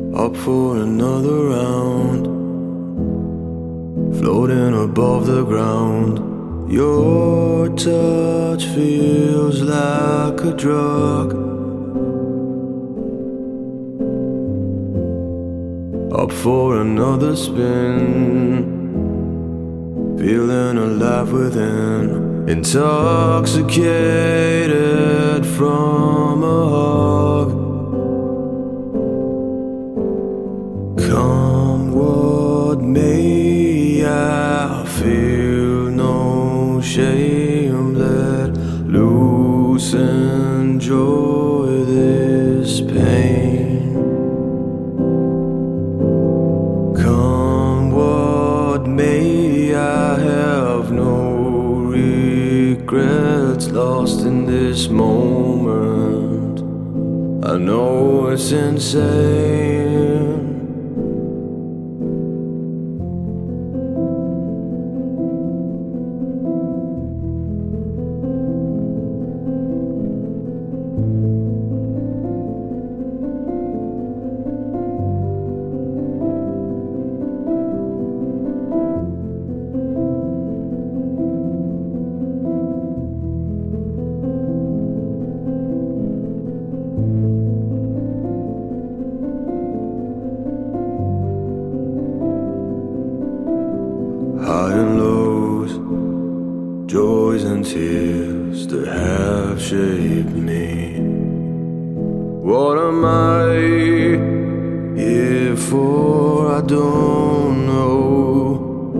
up for another round, floating above the ground. Your touch feels like a drug, up for another spin, feeling alive within, intoxicated from a hug. Come what may, I feel no shame. Let loose, enjoy this pain. Come what may, I have no regrets, lost in this moment. I know it's insane. High and lows, joys and tears that have shaped me. What am I here for? I don't know.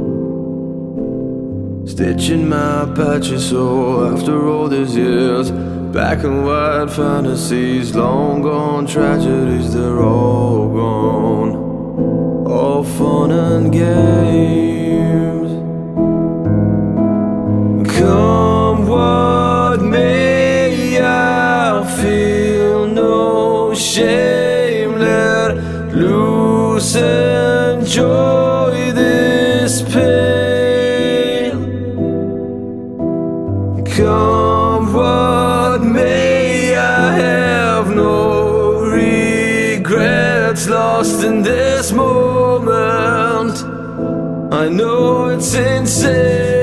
Stitching my patches so after all these years, black and white fantasies, long gone tragedies, they're all gone. All fun and games. Come what may, I feel no shame. Let loose, enjoy this pain. Come what may, I have no regrets, lost in this moment. I know it's insane.